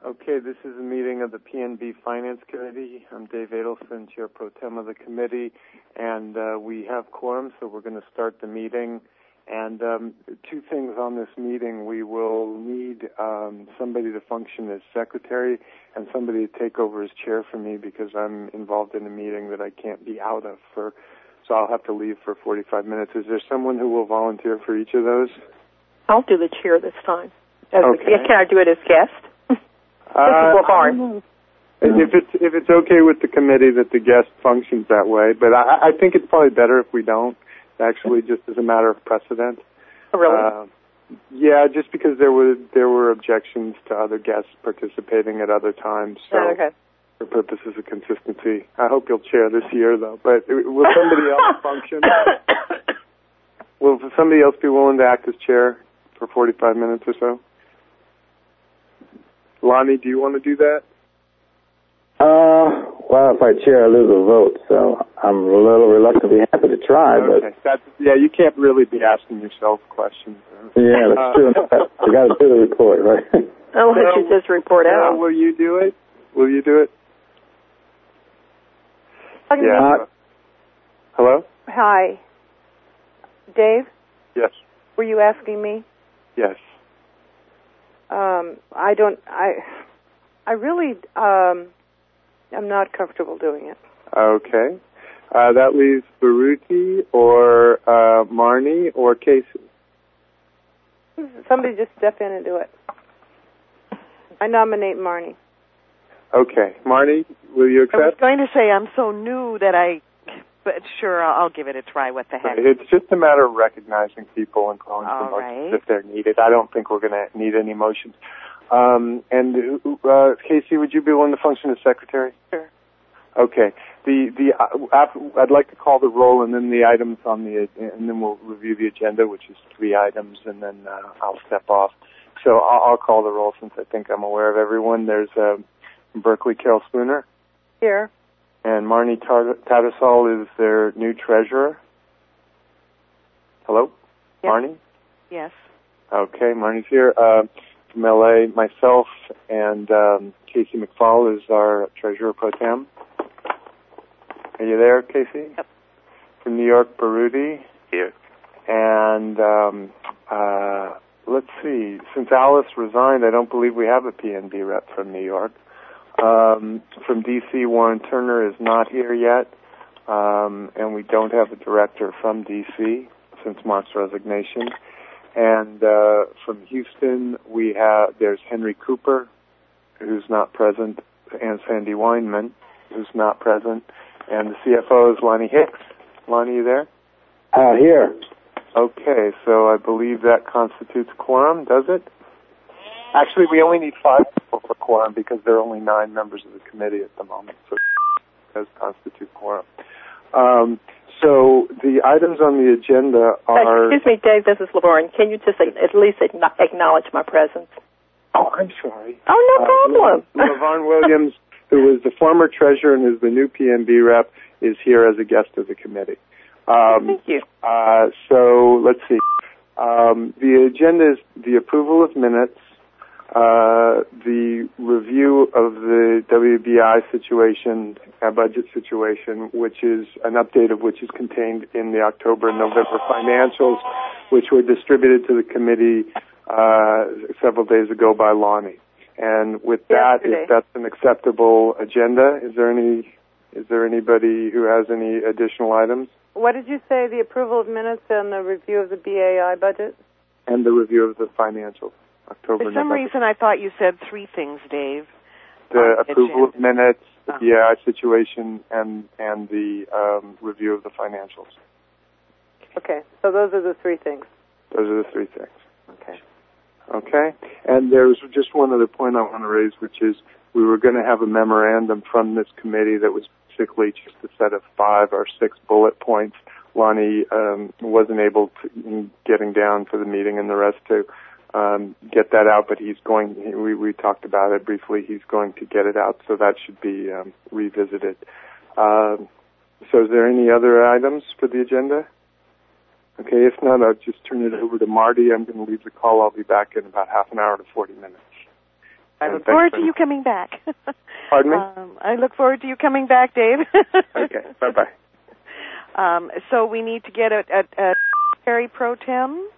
Okay, this is a meeting of the PNB Finance Committee. I'm Dave Adelson, Chair Pro Tem of the committee, and we have quorum, so we're going to start the meeting. And two things on this meeting. We will need somebody to function as secretary and somebody to take over as chair for me because I'm involved in a meeting that I can't be out of so I'll have to leave for 45 minutes. Is there someone who will volunteer for each of those? I'll do the chair this time. Okay. Can I do it as guest? If it's okay with the committee that the guest functions that way, but I think it's probably better if we don't, actually, just as a matter of precedent. Oh, really? Yeah, just because there were objections to other guests participating at other times. So okay. For purposes of consistency, I hope you'll chair this year, though. But will somebody else function? Will somebody else be willing to act as chair for 45 minutes or so? Lonnie, do you want to do that? Well, if I chair, I lose a vote, so I'm a little reluctantly happy to try. Okay. But you can't really be asking yourself questions. Yeah, that's true. I got to do the report, right? I'll let you just report out. Will you do it? Will you do it? Yeah. Hello? Hi. Dave? Yes. Were you asking me? Yes. I really, I'm not comfortable doing it. Okay. That leaves Baruti or Marnie or Casey. Somebody just step in and do it. I nominate Marnie. Okay. Marnie, will you accept? I was going to say I'm so new that but sure, I'll give it a try. What the heck? It's just a matter of recognizing people and calling for motions right. if they're needed. I don't think we're going to need any motions. Casey, would you be willing to function as secretary? Sure. Okay. I'd like to call the roll, and then the items and then we'll review the agenda, which is 3 items, and then I'll step off. So I'll call the roll since I think I'm aware of everyone. There's Berkeley Carol Spooner. Here. And Marnie Tattersall is their new treasurer. Hello? Yes. Marnie? Yes. Okay, Marnie's here. From LA, myself and Casey McFall is our treasurer pro tem. Are you there, Casey? Yep. From New York, Baruti. Here. And let's see. Since Alice resigned, I don't believe we have a PNB rep from New York. From D.C., Warren Turner is not here yet, and we don't have a director from D.C. since Mark's resignation. And from Houston, there's Henry Cooper, who's not present, and Sandy Weinman, who's not present, and the CFO is Lonnie Hicks. Lonnie, you there? Here. Okay, so I believe that constitutes quorum, does it? Actually, we only need 5 people for quorum because there are only 9 members of the committee at the moment, so it does constitute quorum. So the items on the agenda are... Excuse me, Dave, this is Laverne. Can you just at least acknowledge my presence? Oh, I'm sorry. Oh, no problem. Laverne Williams, who is the former treasurer and is the new PNB rep, is here as a guest of the committee. Thank you. So let's see. The agenda is the approval of minutes, the review of the WBI situation, budget situation, which is an update of which is contained in the October and November financials, which were distributed to the committee several days ago by Lonnie. And with that, if that's an acceptable agenda, is there anybody who has any additional items? What did you say, the approval of minutes and the review of the BAI budget? And the review of the financials, October, For some reason, I thought you said 3 things, Dave. The approval of minutes, the BAI situation, and the review of the financials. Okay, so those are the 3 things. Those are the 3 things. Okay. Okay, and there's just one other point I want to raise, which is we were going to have a memorandum from this committee that was basically just a set of 5 or 6 bullet points. Lonnie wasn't able to, getting down for the meeting and the rest to get that out, but we talked about it briefly, he's going to get it out, so that should be revisited. So is there any other items for the agenda? Okay, if not, I'll just turn it over to Marty. I'm going to leave the call. I'll be back in about half an hour to 40 minutes. I look forward to you coming back. Pardon me? I look forward to you coming back, Dave. Okay, bye-bye. So we need to get a Secretary Pro Tem.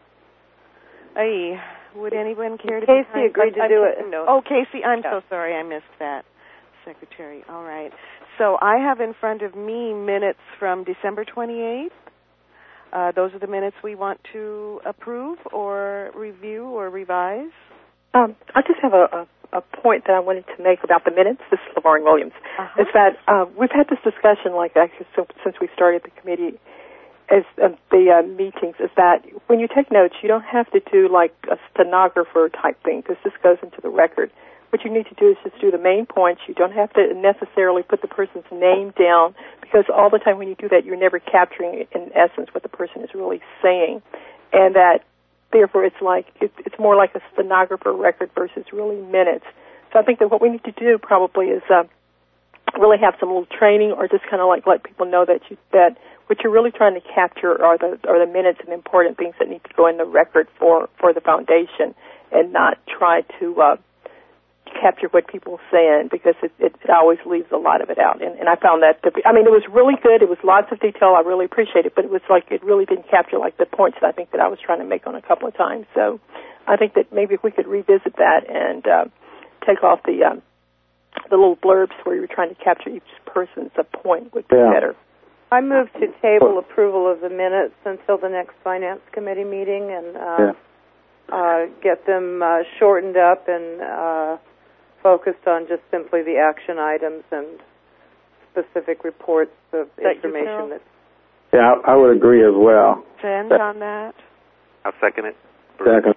Hey, would anyone care to be Casey agreed to do it. Oh, Casey, I'm so sorry I missed that. Secretary, all right. So I have in front of me minutes from December 28th. Those are the minutes we want to approve or review or revise. I just have a point that I wanted to make about the minutes. This is LaVarn Williams. Uh-huh. Is that we've had this discussion, like actually since we started the committee, as the meetings. Is that when you take notes, you don't have to do like a stenographer type thing because this goes into the record. What you need to do is just do the main points. You don't have to necessarily put the person's name down because all the time when you do that, you're never capturing, in essence, what the person is really saying. And that, therefore, it's more like a stenographer record versus really minutes. So I think that what we need to do probably is really have some little training or just kind of like let people know that what you're really trying to capture are the minutes and the important things that need to go in the record for the foundation and not try to capture what people are saying because it always leaves a lot of it out. And I found that it was really good. It was lots of detail. I really appreciate it, but it was like it really didn't capture like the points that I think that I was trying to make on a couple of times. So I think that maybe if we could revisit that and take off the little blurbs where you were trying to capture each person's point would be better. I move to table approval of the minutes until the next Finance Committee meeting and get them shortened up and focused on just simply the action items and specific reports of information. Yeah, I would agree as well. Send on that. I'll second it. Second.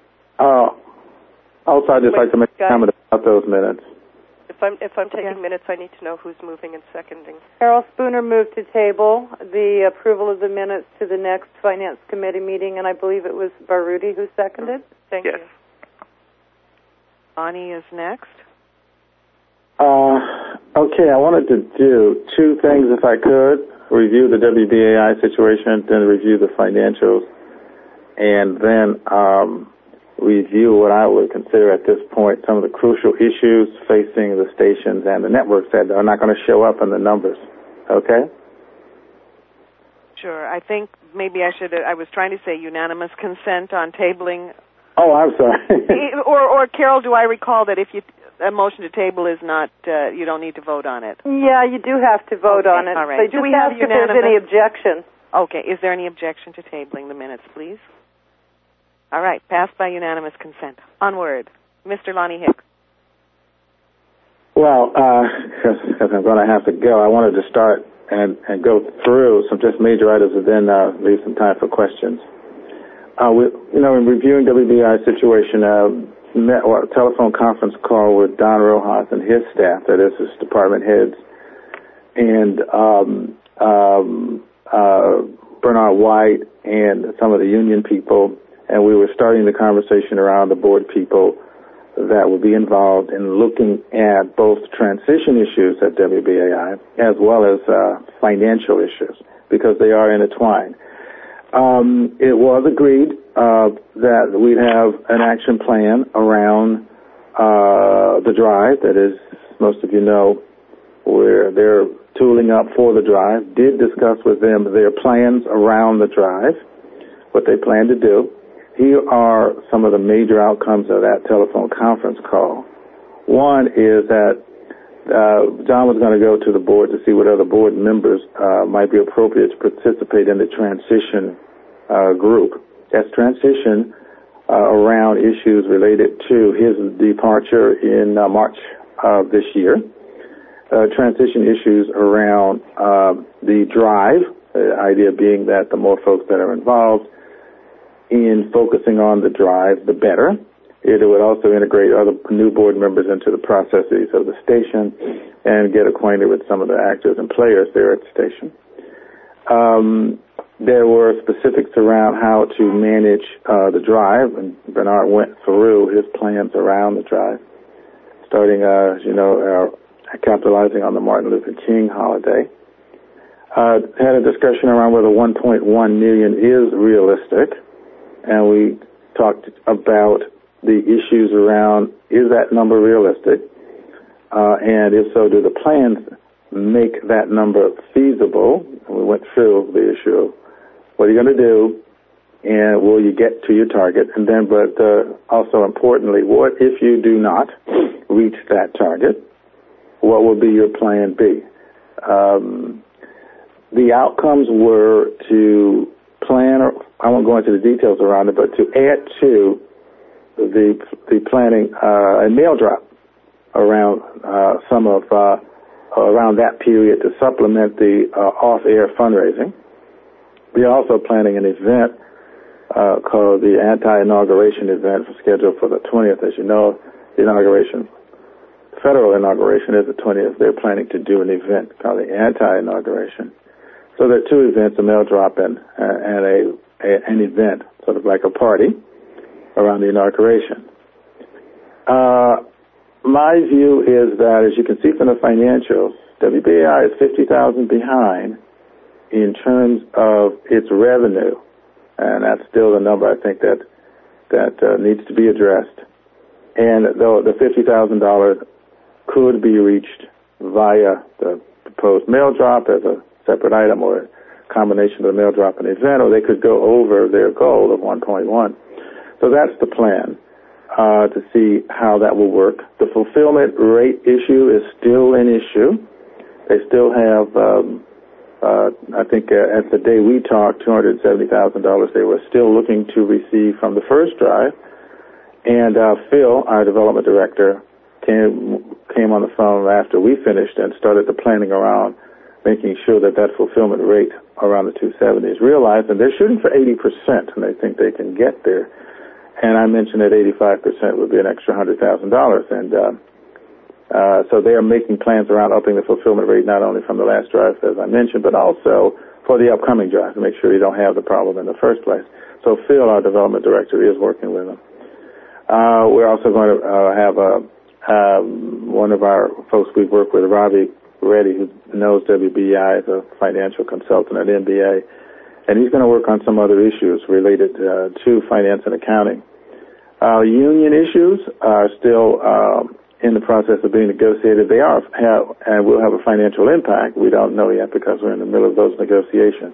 Also, I'd just like to make a comment about those minutes. If I'm taking minutes, I need to know who's moving and seconding. Carol Spooner moved to table the approval of the minutes to the next Finance Committee meeting, and I believe it was Baruti who seconded. Thank Yes. you. Bonnie is next. Okay, I wanted to do two things if I could. Review the WBAI situation, then review the financials, and then review what I would consider at this point some of the crucial issues facing the stations and the networks that are not going to show up in the numbers. Okay? Sure. I think maybe I was trying to say unanimous consent on tabling. Oh, I'm sorry. or Carol, do I recall that if a motion to table is not, you don't need to vote on it? Yeah, you do have to vote on it. All right. So do we have if there's any objection? Okay. Is there any objection to tabling the minutes, please? All right. Passed by unanimous consent. Onward. Mr. Lonnie Hicks. Well, because I'm going to have to go, I wanted to start and go through some just major items and then leave some time for questions. In reviewing WBI situation, met a telephone conference call with Don Rojas and his staff, that is, his department heads, and Bernard White and some of the union people, and we were starting the conversation around the board people that would be involved in looking at both transition issues at WBAI as well as financial issues, because they are intertwined. It was agreed that we'd have an action plan around the drive. That is, most of you know, where they're tooling up for the drive. Did discuss with them their plans around the drive, what they plan to do. Here are some of the major outcomes of that telephone conference call. One is that John was going to go to the board to see what other board members might be appropriate to participate in the transition group. That's transition around issues related to his departure in March of this year. Transition issues around the drive, the idea being that the more folks that are involved in focusing on the drive, the better. It would also integrate other new board members into the processes of the station and get acquainted with some of the actors and players there at the station. There were specifics around how to manage the drive, and Bernard went through his plans around the drive, starting, capitalizing on the Martin Luther King holiday. Had a discussion around whether 1.1 million is realistic, and we talked about the issues around, is that number realistic? And if so, do the plans make that number feasible? And we went through the issue of what are you going to do, and will you get to your target? And then, but also importantly, what if you do not reach that target? What will be your plan B? The outcomes were to plan, I won't go into the details around it, but to add to the planning a mail drop around around that period to supplement the off-air fundraising. We are also planning an event called the anti-inauguration event scheduled for the 20th. As you know, the federal inauguration is the 20th. They're planning to do an event called the anti-inauguration. So there are two events, a mail drop and an event, sort of like a party around the inauguration. My view is that, as you can see from the financials, WBAI is $50,000 behind in terms of its revenue, and that's still the number I think that needs to be addressed. And though the $50,000 could be reached via the proposed mail drop as a separate item, or a combination of the mail drop and event, or they could go over their goal of 1.1. So that's the plan, to see how that will work. The fulfillment rate issue is still an issue. They still have, I think at the day we talked, $270,000 they were still looking to receive from the first drive. And Phil, our development director, came on the phone after we finished and started the planning around making sure that fulfillment rate around the 270 is realized. And they're shooting for 80%, and they think they can get there. And I mentioned that 85% would be an extra $100,000. And so they are making plans around upping the fulfillment rate, not only from the last drive, as I mentioned, but also for the upcoming drive to make sure you don't have the problem in the first place. So Phil, our development director, is working with them. We're also going to have one of our folks we work with, Ravi Reddy, who knows WBI as a financial consultant at NBA, and he's going to work on some other issues related to finance and accounting. Union issues are still in the process of being negotiated. They and will have a financial impact. We don't know yet because we're in the middle of those negotiations.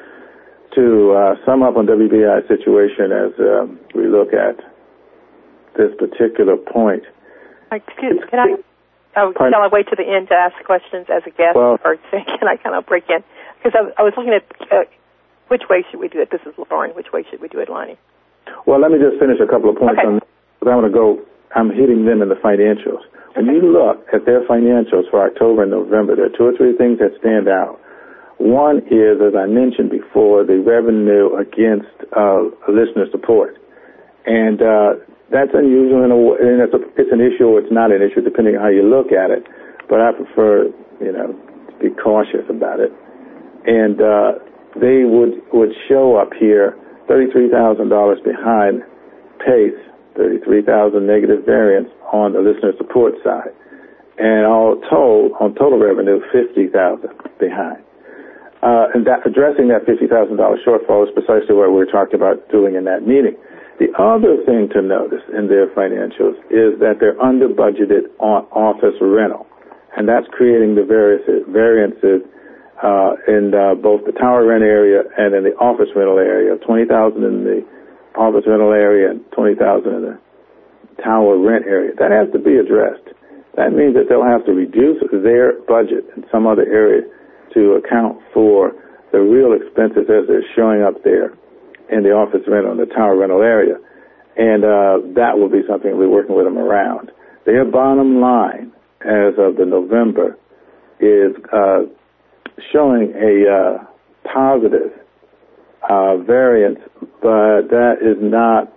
To sum up on WBI's situation as we look at this particular point. Excuse me, shall I wait to the end to ask questions as a guest, or can I kind of break in? Because I was looking at which way should we do it. This is Lauren. Which way should we do it, Lonnie? Well, let me just finish a couple of points on this. I want to go. I'm hitting them in the financials. When you look at their financials for October and November, there are two or three things that stand out. One is, as I mentioned before, the revenue against listener support, and that's unusual in a way, and it's an issue or it's not an issue depending on how you look at it. But I prefer, to be cautious about it. And they would show up here $33,000 behind pace, 33,000 negative variance on the listener support side, and all told on total revenue 50,000 behind. And that addressing that $50,000 shortfall is precisely what we're talking about doing in that meeting. The other thing to notice in their financials is that they're under budgeted on office rental, and that's creating the variances in both the tower rent area and in the office rental area. 20,000 in the office rental area and 20,000 in the tower rent area. That has to be addressed. That means that they'll have to reduce their budget in some other area to account for the real expenses as they're showing up there in the office rental and the tower rental area. And that will be something we're working with them around. Their bottom line as of the November is showing a positive variance, but that is not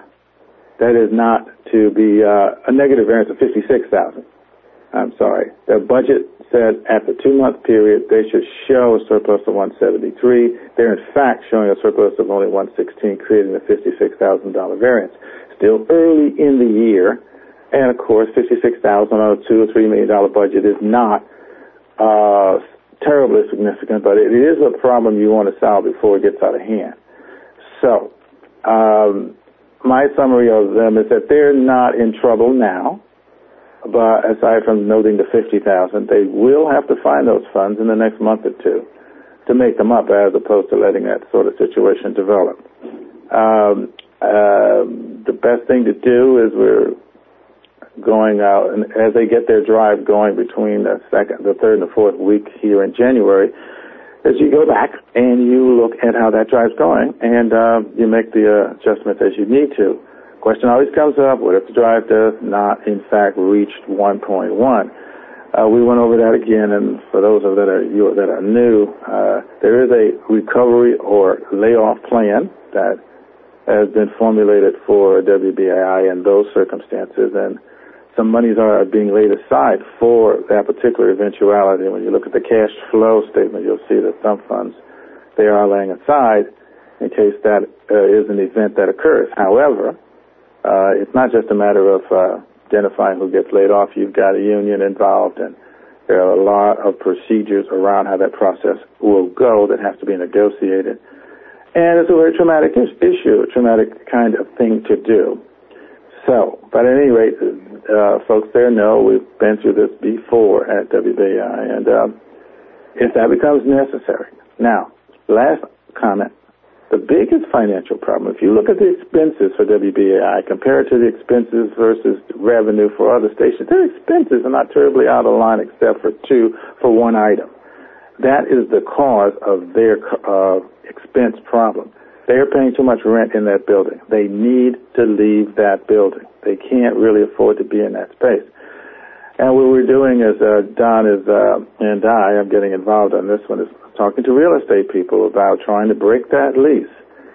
to be a negative variance of 56,000. I'm sorry. Their budget said at the 2-month period they should show a surplus of 173. They're in fact showing a surplus of only 116, creating a $56,000 variance. Still early in the year, and of course $56,000 on a $2 or $3 million budget is not terribly significant, but it is a problem you want to solve before it gets out of hand. So my summary of them is that they're not in trouble now, but aside from noting the $50,000, they will have to find those funds in the next month or two to make them up, as opposed to letting that sort of situation develop. The best thing to do is we're going out, and as they get their drive going between the third and the fourth week here in January, is you go back and you look at how that drive's going, and you make the adjustments as you need to. Question always comes up: what if the drive does not, in fact, reach 1.1? We went over that again, and for those of that are new, there is a recovery or layoff plan that has been formulated for WBAI in those circumstances, and some monies are being laid aside for that particular eventuality. When you look at the cash flow statement, you'll see that some funds they are laying aside in case that is an event that occurs. However, it's not just a matter of identifying who gets laid off. You've got a union involved, and there are a lot of procedures around how that process will go that have to be negotiated. And it's a very traumatic issue, a traumatic kind of thing to do. So, but at any rate, folks there know we've been through this before at WBAI, and if that becomes necessary. Now, last comment. The biggest financial problem, if you look at the expenses for WBAI compared to the expenses versus revenue for other stations, their expenses are not terribly out of line except for one item. That is the cause of their expense problem. They're paying too much rent in that building. They need to leave that building. They can't really afford to be in that space. And what we're doing is, Don and I am getting involved on this one, is talking to real estate people about trying to break that lease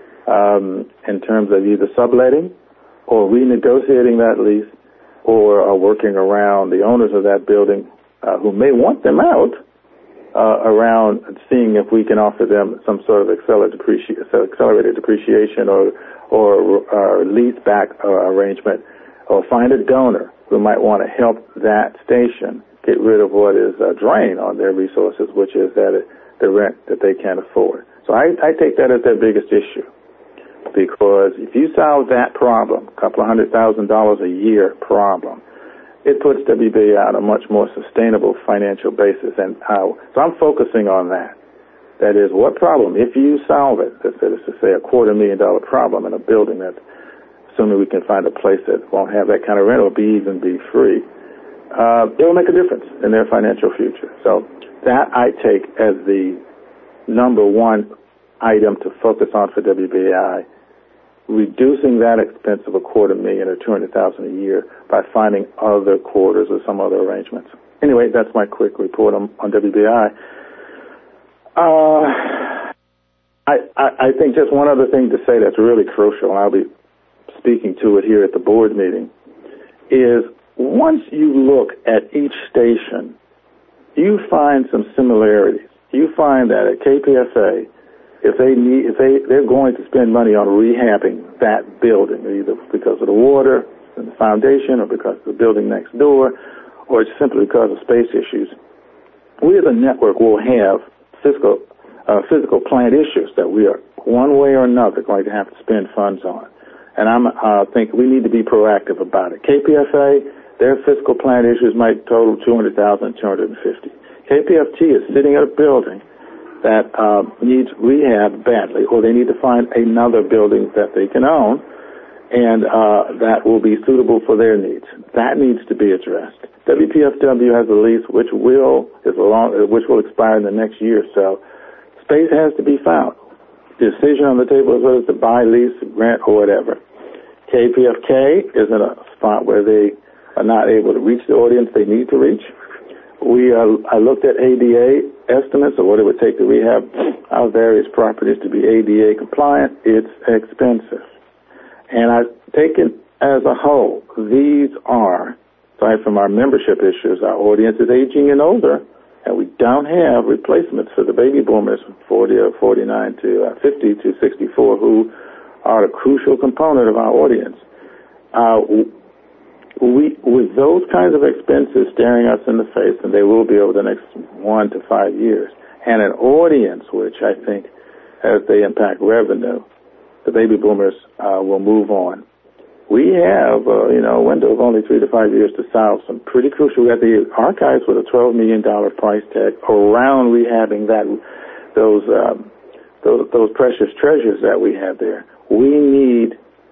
in terms of either subletting or renegotiating that lease, or working around the owners of that building who may want them out, around seeing if we can offer them some sort of accelerated depreciation or lease back arrangement, or find a donor who might want to help that station get rid of what is a drain on their resources, which is the rent that they can't afford. So I take that as their biggest issue, because if you solve that problem, a couple of $100,000 a year problem, it puts WBAI on a much more sustainable financial basis. And so I'm focusing on that. That is, what problem, if you solve it, let's say a $250,000 problem in a building that, assuming we can find a place that won't have that kind of rent or even be free, it will make a difference in their financial future. So that I take as the number one item to focus on for WBAI, reducing that expense of $250,000 or $200,000 a year by finding other quarters or some other arrangements. Anyway, that's my quick report on WBAI. I think just one other thing to say that's really crucial, and I'll be speaking to it here at the board meeting, is once you look at each station, you find some similarities. You find that at KPFA, if they're going to spend money on rehabbing that building, either because of the water and the foundation, or because of the building next door, or simply because of space issues, we as a network will have physical plant issues that we are one way or another going to have to spend funds on. And I think we need to be proactive about it. KPFA, their physical plant issues might total $200,000, $250,000. KPFT is sitting at a building that needs rehab badly, or they need to find another building that they can own, and that will be suitable for their needs. That needs to be addressed. WPFW has a lease which will expire in the next year or so. Space has to be found. Decision on the table is whether to buy, lease, rent, or whatever. KPFK is in a spot where they are not able to reach the audience they need to reach. I looked at ADA estimates of what it would take to rehab our various properties to be ADA compliant. It's expensive. And I've taken as a whole, these are, aside from our membership issues, our audience is aging and older, and we don't have replacements for the baby boomers from 40 or 49 to 50 to 64, who are a crucial component of our audience. With those kinds of expenses staring us in the face, and they will be over the next 1 to 5 years, and an audience which I think, as they impact revenue, the baby boomers will move on. we have, a window of only 3 to 5 years to solve some pretty crucial. We got the archives with a $12 million price tag around rehabbing those precious treasures that we have there. We need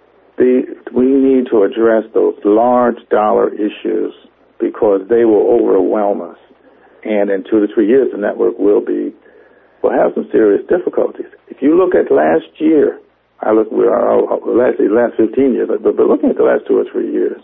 to address those large dollar issues because they will overwhelm us. And in 2 to 3 years, the network will have some serious difficulties. If you look at last year, the last 15 years, but looking at the last 2 or 3 years,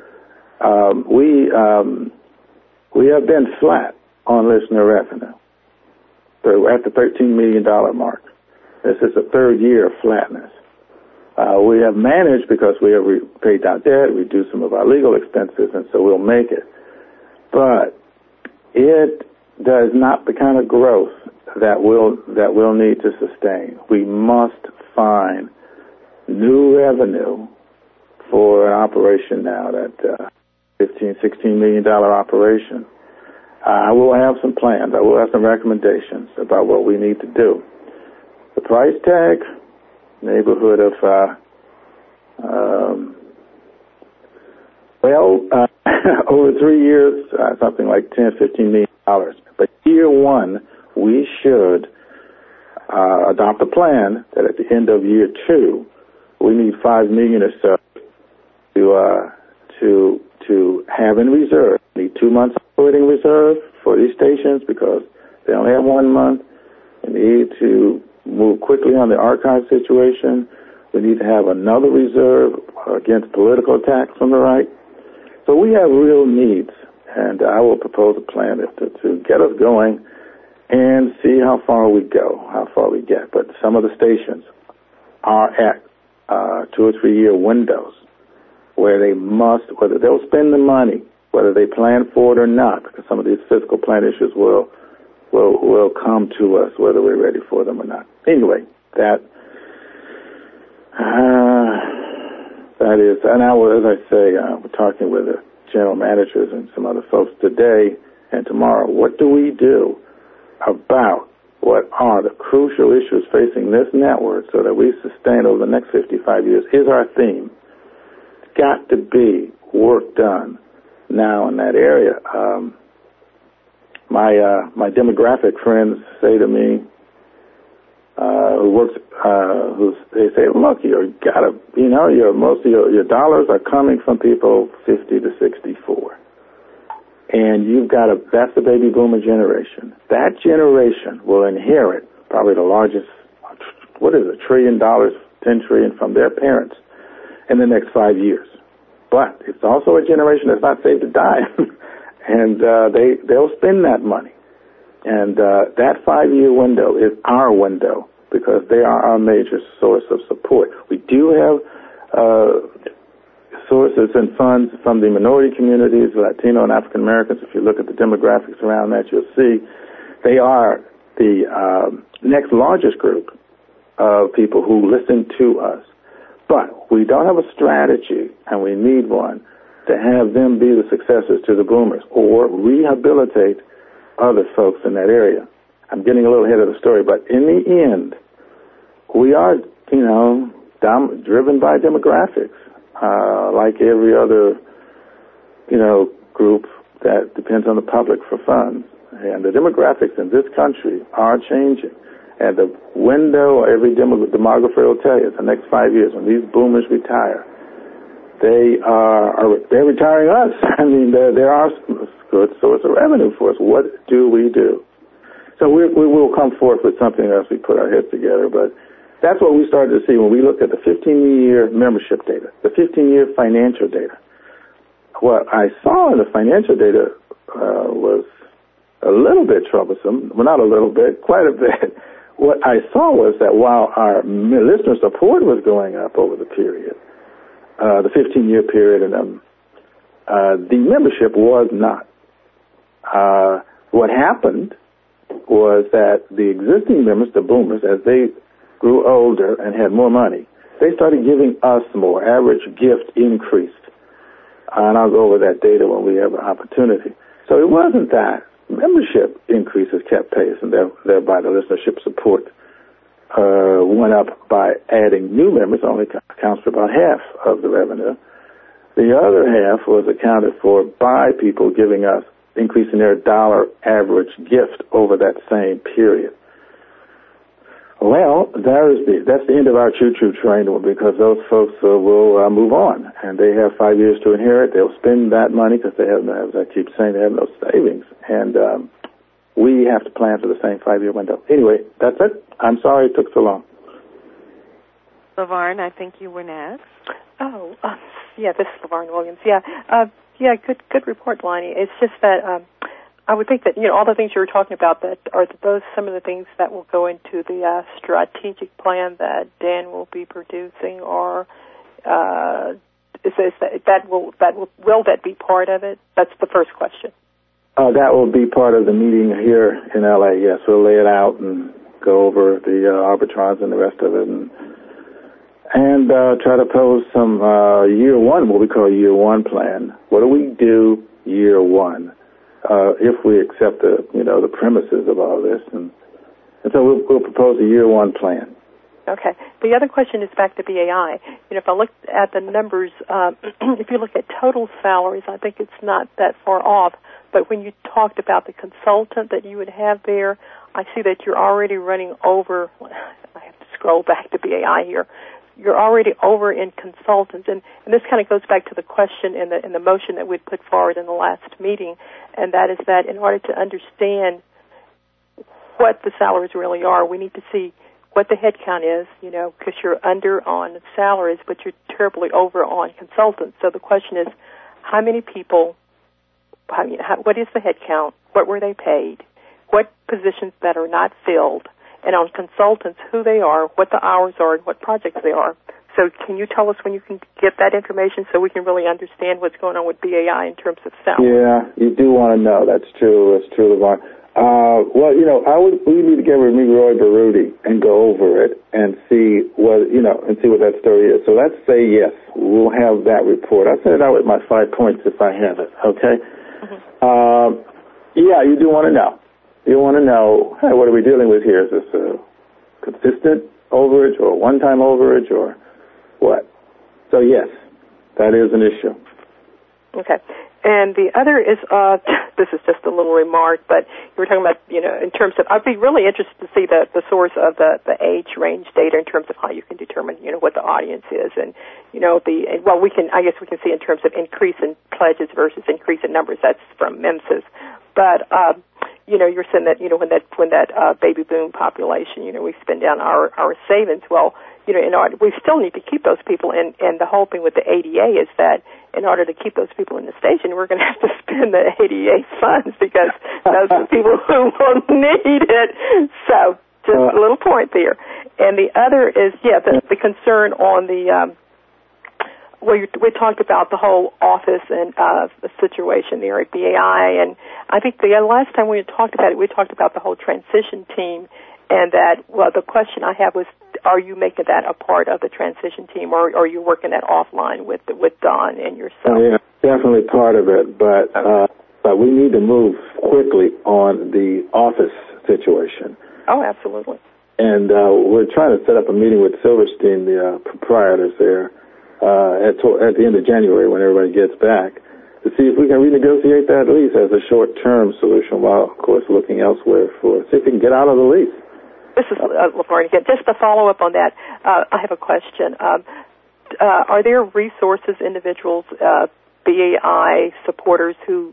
we have been flat on listener revenue. So we're at the $13 million mark. This is the third year of flatness. We have managed, because we have paid down debt, reduced some of our legal expenses, and so we'll make it. But it does not the kind of growth that we'll need to sustain. We must find new revenue for an operation now, that $15-16 million operation. I will have some plans. I will have some recommendations about what we need to do. The price tag, neighborhood of, over 3 years, something like $10-15 million. But year one, we should adopt a plan that at the end of year 2, we need $5 million or so to have in reserve. We need 2 months operating reserve for these stations because they only have 1 month. We need to move quickly on the archive situation. We need to have another reserve against political attacks from the right. So we have real needs, and I will propose a plan to get us going and see how far we go, how far we get. But some of the stations are at 2 or 3 year windows where whether they'll spend the money, whether they plan for it or not, because some of these fiscal plan issues will come to us whether we're ready for them or not. Anyway, that is, and as I say, we're talking with the general managers and some other folks today and tomorrow. What do we do about what are the crucial issues facing this network so that we sustain over the next 55 years is our theme. It's got to be work done now in that area. My demographic friends say to me, they say, look, most of your dollars are coming from people 50 to 64. And that's the baby boomer generation. That generation will inherit probably the largest, $1 trillion, $10 trillion from their parents in the next 5 years. But it's also a generation that's not saved a dime. And they'll spend that money. And that 5-year window is our window because they are our major source of support. We do have sources and funds from the minority communities, Latino and African Americans. If you look at the demographics around that, you'll see they are the next largest group of people who listen to us. But we don't have a strategy, and we need one, to have them be the successors to the boomers or rehabilitate other folks in that area. I'm getting a little ahead of the story, but in the end, we are, driven by demographics, like every other, group that depends on the public for funds. And the demographics in this country are changing. And the window, every demographer will tell you, the next 5 years, when these boomers retire, they're retiring us. I mean, there are good source of revenue for us. What do we do? So we will come forth with something as we put our heads together. But that's what we started to see when we looked at the 15-year membership data, the 15-year financial data. What I saw in the financial data was a little bit troublesome. Well, not a little bit, quite a bit. What I saw was that while our listener support was going up over the period, the 15-year period, and the membership was not. What happened was that the existing members, the boomers, as they grew older and had more money, they started giving us more. Average gift increased. And I'll go over that data when we have an opportunity. So it wasn't that. Membership increases kept pace, and thereby the listenership support went up by adding new members, only accounts for about half of the revenue. The other half was accounted for by people giving us, increasing their dollar average gift over that same period. Well, that's the end of our choo-choo train, because those folks will move on, and they have 5 years to inherit. They'll spend that money because they have, as I keep saying, they have no savings, and we have to plan for the same 5-year window. Anyway, that's it. I'm sorry it took so long. LaVarn, I think you were next. Oh, yeah, this is LaVarn Williams. Yeah, good report, Lonnie. It's just that I would think that, all the things you were talking about, that are those some of the things that will go into the strategic plan that Dan will be producing, or will that be part of it? That's the first question. That will be part of the meeting here in LA. Yes, we'll lay it out and go over the arbitrage and the rest of it, and try to pose some year one, what we call year one plan. What do we do year one? If we accept the premises of all this, and so we'll propose a year one plan. Okay. The other question is back to BAI. If I look at the numbers, if you look at total salaries, I think it's not that far off. But when you talked about the consultant that you would have there, I see that you're already running over. I have to scroll back to BAI here. You're already over in consultants, and this kind of goes back to the question in the motion that we'd put forward in the last meeting, and that is that in order to understand what the salaries really are, we need to see what the headcount is, because you're under on salaries, but you're terribly over on consultants. So the question is, how many people? What is the headcount? What were they paid? What positions that are not filled? And on consultants, who they are, what the hours are, and what projects they are. So can you tell us when you can get that information so we can really understand what's going on with BAI in terms of salary? Yeah, you do want to know. That's true. That's true, LaVarn. We need to get with Roy Baruti and go over it and see what that story is. So let's say yes, we'll have that report. I'll send it out with my 5 points if I have it. Okay. Mm-hmm. Yeah, you do want to know. You want to know, hey, what are we dealing with here? Is this a consistent overage or a one-time overage or what? So, yes, that is an issue. Okay. And the other is, this is just a little remark, but you were talking about, in terms of, I'd be really interested to see the source of the age range data in terms of how you can determine, what the audience is. And, we can see in terms of increase in pledges versus increase in numbers. That's from MEMSIS. But, you're saying that, when that baby boom population, we spend down our savings. Well, we still need to keep those people, and the whole thing with the ADA is that in order to keep those people in the station, we're going to have to spend the ADA funds because those are the people who will need it. So just a little point there. And the other is, the concern on the we talked about the whole office and the situation there at BAI, and I think the last time we had talked about it, we talked about the whole transition team, and that, the question I have was, are you making that a part of the transition team, or are you working that offline with Don and yourself? Yeah, definitely part of it, but we need to move quickly on the office situation. Oh, absolutely. And we're trying to set up a meeting with Silverstein, the proprietors there, at the end of January when everybody gets back, to see if we can renegotiate that lease as a short-term solution while, of course, looking elsewhere see if we can get out of the lease. This is LaVarn again. Just to follow up on that, I have a question. Are there resources, individuals, BAI supporters whose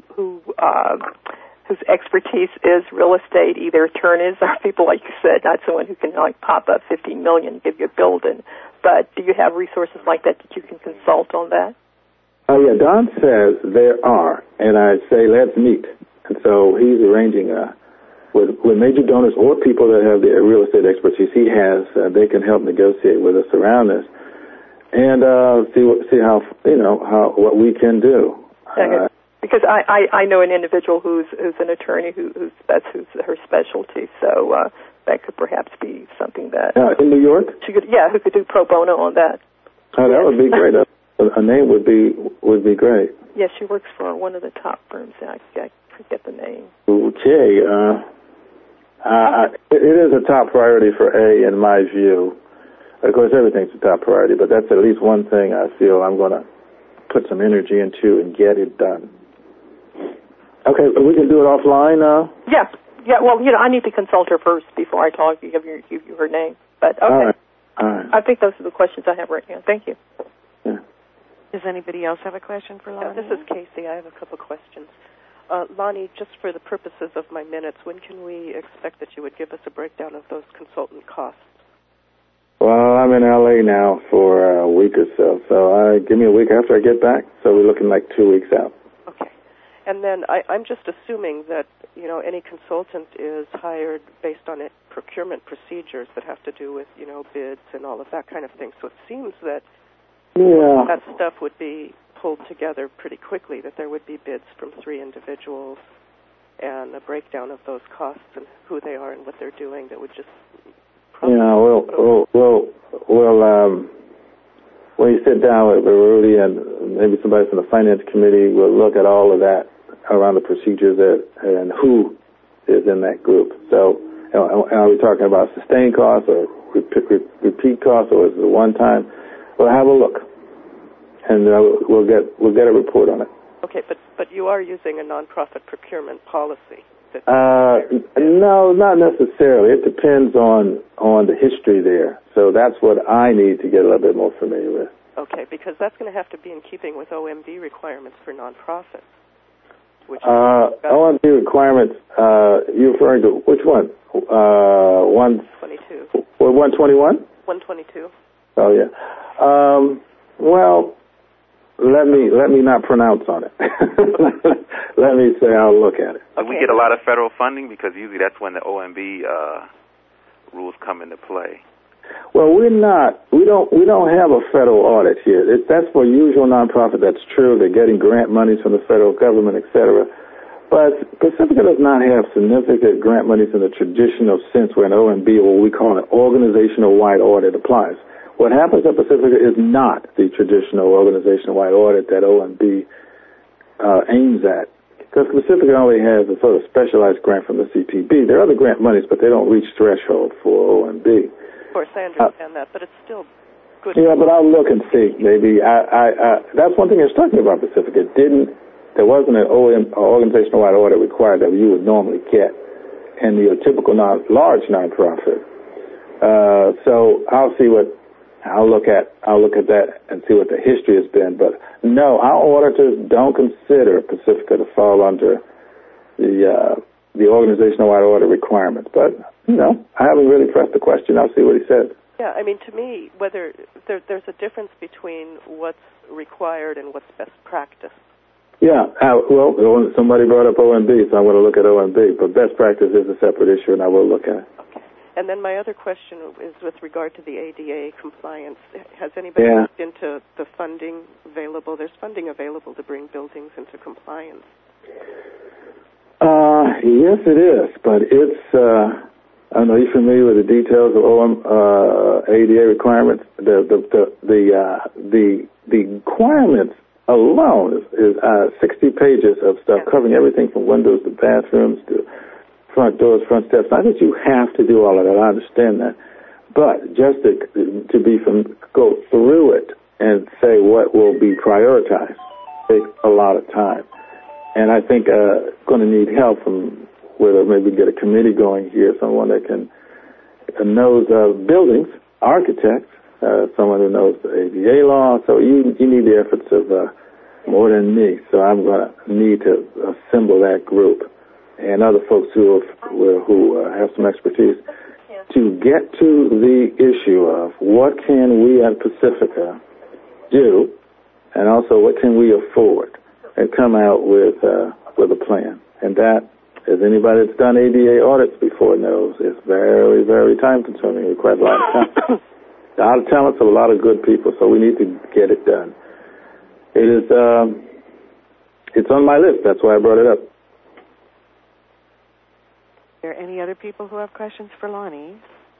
expertise is real estate, either attorneys or people like you said, not someone who can pop up $15 million, give you a building, but do you have resources like that you can consult on that? Oh yeah, Don says there are, and I say let's meet, and so he's arranging with major donors or people that have the real estate expertise he has. They can help negotiate with us around this, and see how what we can do. Because I know an individual who's an attorney that's her specialty, so that could perhaps be something that in New York. Who could do pro bono on that. Oh, that would be great. A name would be great. Yes, she works for one of the top firms. I forget the name. Okay. It is a top priority for A in my view. Of course, everything's a top priority, but that's at least one thing I feel I'm going to put some energy into and get it done. Okay, we can do it offline now? Yeah. Well, I need to consult her first before I talk. Give you her name. But okay. All right. I think those are the questions I have right now. Thank you. Yeah. Does anybody else have a question for Lonnie? This is Casey. I have a couple questions. Lonnie, just for the purposes of my minutes, when can we expect that you would give us a breakdown of those consultant costs? Well, I'm in L.A. now for a week or so, give me a week after I get back. So we're looking like 2 weeks out. Okay. And then I'm just assuming that, any consultant is hired based on procurement procedures that have to do with, bids and all of that kind of thing. So it seems that that stuff would be pulled together pretty quickly, that there would be bids from 3 individuals and a breakdown of those costs and who they are and what they're doing that would just... When you sit down with Rudy and maybe somebody from the finance committee, we'll look at all of that around the procedures and who is in that group. So, are we talking about sustained costs or repeat costs, or is it a one-time? We'll have a look, and we'll get a report on it. Okay, but you are using a nonprofit procurement policy. No, not necessarily. It depends on the history there. So that's what I need to get a little bit more familiar with. Okay, because that's going to have to be in keeping with OMB requirements for nonprofits. OMB requirements, you're referring to which one? 122. 121? 122. Oh, yeah. Well, let me not pronounce on it. Let me say I'll look at it. We get a lot of federal funding because usually that's when the OMB rules come into play. Well, we don't have a federal audit here. That's for usual nonprofit. That's true. They're getting grant monies from the federal government, etc. But Pacifica does not have significant grant monies in the traditional sense where an OMB, or what we call an organizational-wide audit, applies. What happens at Pacifica is not the traditional organizational-wide audit that OMB aims at, because Pacifica only has a sort of specialized grant from the CTB. There are other grant monies, but they don't reach threshold for OMB. Of course, I understand that, but it's still good. Yeah, but I'll look and see. Maybe that's one thing that's talking about Pacifica. There wasn't an organizational-wide audit required that you would normally get in the typical large nonprofit. So I'll look at that and see what the history has been. But no, our auditors don't consider Pacifica to fall under the organizational-wide audit requirements. But I haven't really pressed the question. I'll see what he says. Yeah, I mean, to me, whether there's a difference between what's required and what's best practice. Yeah, well, somebody brought up OMB, so I want to look at OMB. But best practice is a separate issue, and I will look at it. Okay. And then my other question is with regard to the ADA compliance. Has anybody looked into the funding available? There's funding available to bring buildings into compliance. Yes, it is, but it's. I don't know. Are you familiar with the details of ADA requirements? The requirements alone is 60 pages of stuff covering everything from windows to bathrooms to front doors, front steps. Not that you have to do all of that. I understand that, but just to go through it and say what will be prioritized takes a lot of time. And I think going to need help from whether maybe get a committee going here, someone that knows buildings, architects, someone who knows the ADA law. So you need the efforts of more than me. So I'm going to need to assemble that group and other folks who have some expertise to get to the issue of what can we at Pacifica do, and also what can we afford, and come out with a plan. And that, as anybody that's done ADA audits before knows, is very, very time-consuming. It requires a lot of time. A lot of talents, a lot of good people, so we need to get it done. It is, it's on my list. That's why I brought it up. Are there any other people who have questions for Lonnie?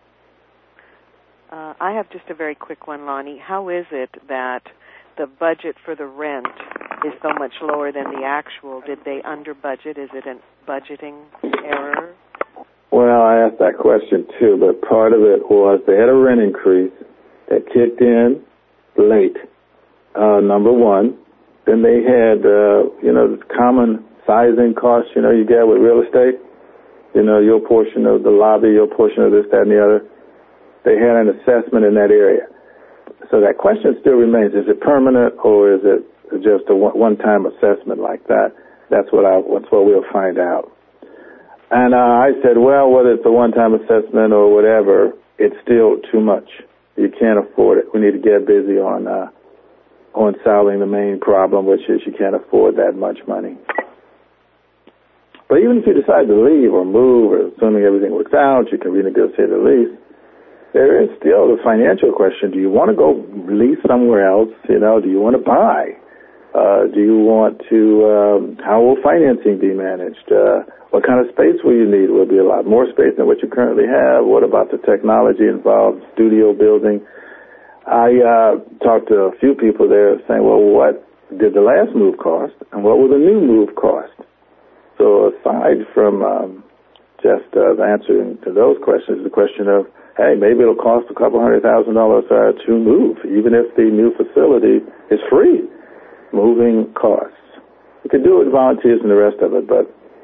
I have just a very quick one, Lonnie. How is it that the budget for the rent is so much lower than the actual? Did they under budget? Is it a budgeting error? Well, I asked that question too, but part of it was they had a rent increase that kicked in late, number one. Then they had, the common sizing costs, you get with real estate. Your portion of the lobby, your portion of this, that, and the other. They had an assessment in that area. So that question still remains. Is it permanent or is it just a one-time assessment like that? That's what we'll find out. And I said, well, whether it's a one-time assessment or whatever, it's still too much. You can't afford it. We need to get busy on solving the main problem, which is you can't afford that much money. But even if you decide to leave or move, or assuming everything works out, you can renegotiate the lease, there is still the financial question. Do you want to go lease somewhere else? Do you want to buy? Do you want to, how will financing be managed? What kind of space will you need? Will it be a lot more space than what you currently have? What about the technology involved, studio building? I talked to a few people there saying, well, what did the last move cost and what will the new move cost? So aside from just the answer to those questions, the question of, hey, maybe it'll cost a couple $100,000 to move, even if the new facility is free. Moving costs. You could do it with volunteers and the rest of it, but,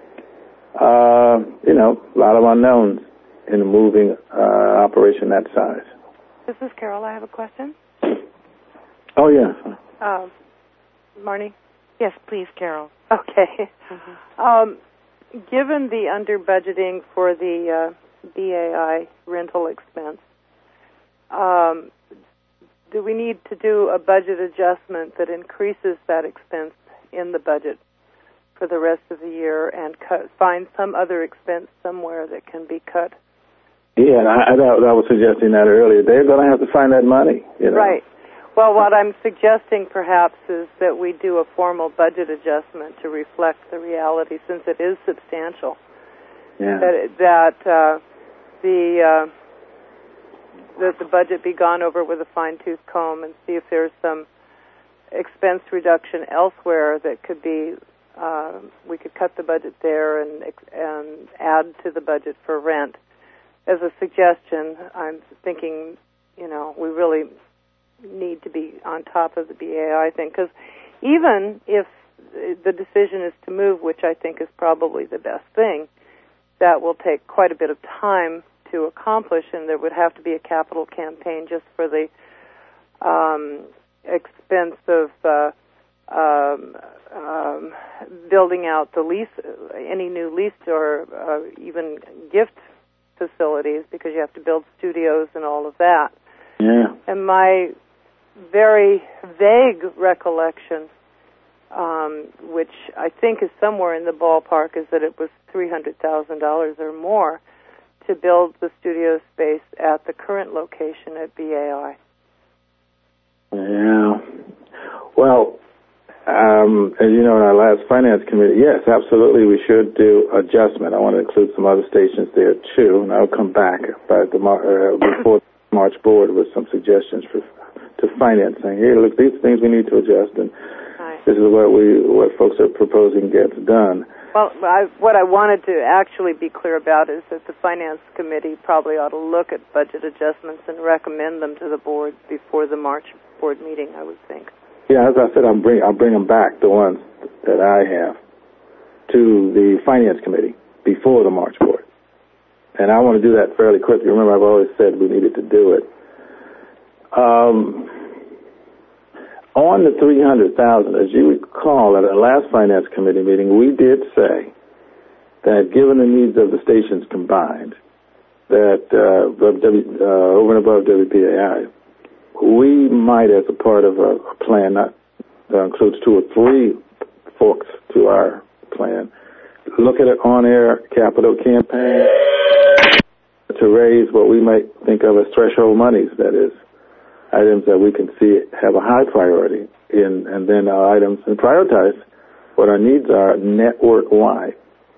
a lot of unknowns in a moving operation that size. This is Carol. I have a question. Oh, yes. Marnie? Yes, please, Carol. Okay. Mm-hmm. Given the under-budgeting for the BAI rental expense, do we need to do a budget adjustment that increases that expense in the budget for the rest of the year and find some other expense somewhere that can be cut? Yeah, and I was suggesting that earlier. They're going to have to find that money. Right. Well, what I'm suggesting perhaps is that we do a formal budget adjustment to reflect the reality, since it is substantial. Yeah. That the budget be gone over with a fine-tooth comb and see if there's some expense reduction elsewhere that could be, we could cut the budget there and add to the budget for rent. As a suggestion, I'm thinking, we really need to be on top of the BAI thing, because even if the decision is to move, which I think is probably the best thing, that will take quite a bit of time to accomplish, and there would have to be a capital campaign just for the expense of building out the lease, any new lease or even gift facilities, because you have to build studios and all of that. Yeah. And my very vague recollection, which I think is somewhere in the ballpark, is that it was $300,000 or more to build the studio space at the current location at BAI. Yeah. Well, as you know, in our last finance committee, yes, absolutely, we should do adjustment. I want to include some other stations there too, and I'll come back before the March board with some suggestions to financing. Here, look, these things we need to adjust, and this is what folks are proposing gets done. Well, what I wanted to actually be clear about is that the finance committee probably ought to look at budget adjustments and recommend them to the board before the March board meeting, I would think. Yeah, as I said, I'll bring them back, the ones that I have, to the finance committee before the March board. And I want to do that fairly quickly. Remember, I've always said we needed to do it. On the $300,000, as you recall, at our last finance committee meeting, we did say that given the needs of the stations combined, that over and above WPAI, we might, as a part of a plan that includes 2 or 3 forks to our plan, look at an on-air capital campaign to raise what we might think of as threshold monies, that is, items that we can see have a high priority and then our items, and prioritize what our needs are network-wide.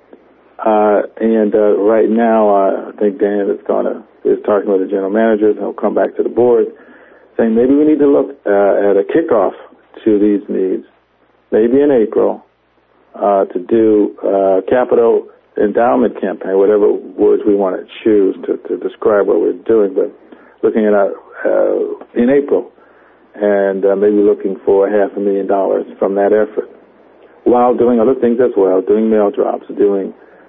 Right now, I think Dan is talking with the general managers, and he'll come back to the board, saying maybe we need to look at a kickoff to these needs, maybe in April, to do capital endowment campaign, whatever words we want to choose to describe what we're doing, but looking at in April, and maybe looking for $500,000 from that effort, while doing other things as well, doing mail drops, doing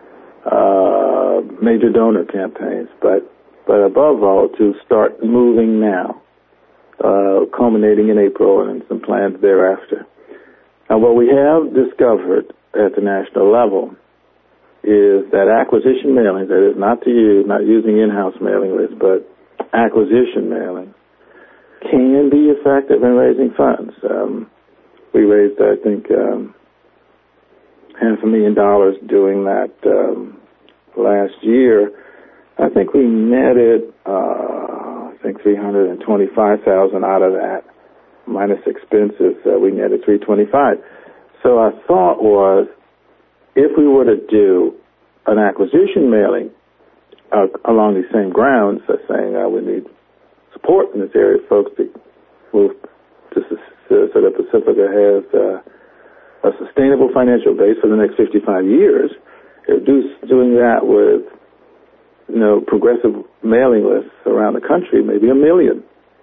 major donor campaigns, but above all, to start moving now, culminating in April and some plans thereafter. Now, what we have discovered at the national level is that acquisition mailing, that is not using in-house mailing lists, but acquisition mailing, can be effective in raising funds. We raised, I think, $500,000 doing that last year. I think we netted, $325,000 out of that, minus expenses. We netted $325,000. So our thought was, if we were to do an acquisition mailing along these same grounds, saying we need support in this area, folks to move to so that Pacifica has a sustainable financial base for the next 55 years, doing that with progressive mailing lists around the country, maybe 1 million.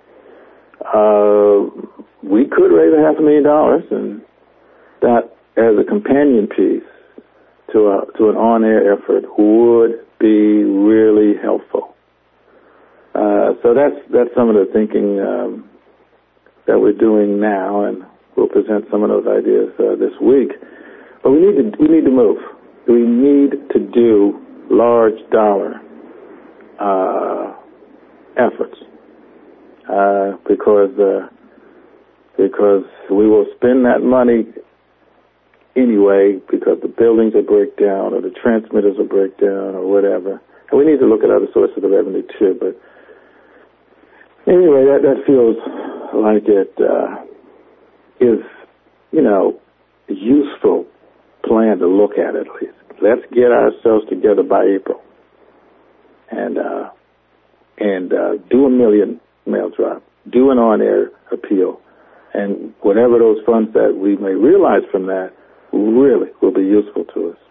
We could raise $500,000, and that as a companion piece to an on-air effort would be really helpful. So that's some of the thinking that we're doing now, and we'll present some of those ideas this week. But we need to move. We need to do large dollar efforts because we will spend that money anyway, because the buildings will break down or the transmitters will break down or whatever. And we need to look at other sources of revenue too. But anyway, that feels like it is, a useful plan to look at least. Let's get ourselves together by April and do 1 million mail drop, do an on-air appeal, and whatever those funds that we may realize from that really will be useful to us.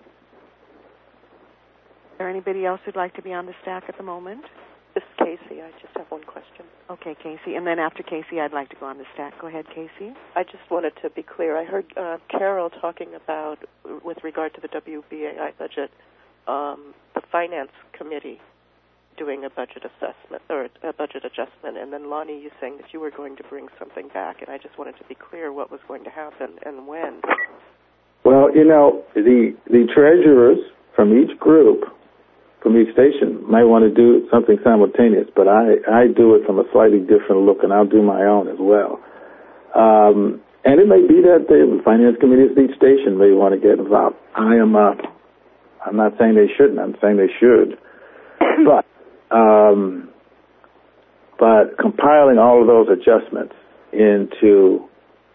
Is there anybody else who'd like to be on the stack at the moment? This is Casey. I just have one question. Okay, Casey. And then after Casey, I'd like to go on the stack. Go ahead, Casey. I just wanted to be clear. I heard Carol talking about, with regard to the WBAI budget, the Finance Committee doing a budget assessment or a budget adjustment, and then Lonnie, you saying that you were going to bring something back, and I just wanted to be clear what was going to happen and when. Well, the treasurers from each group, from each station, might want to do something simultaneous, but I do it from a slightly different look, and I'll do my own as well. And it may be that the Finance Committee of each station may want to get involved. I'm not saying they shouldn't. I'm saying they should. But compiling all of those adjustments into,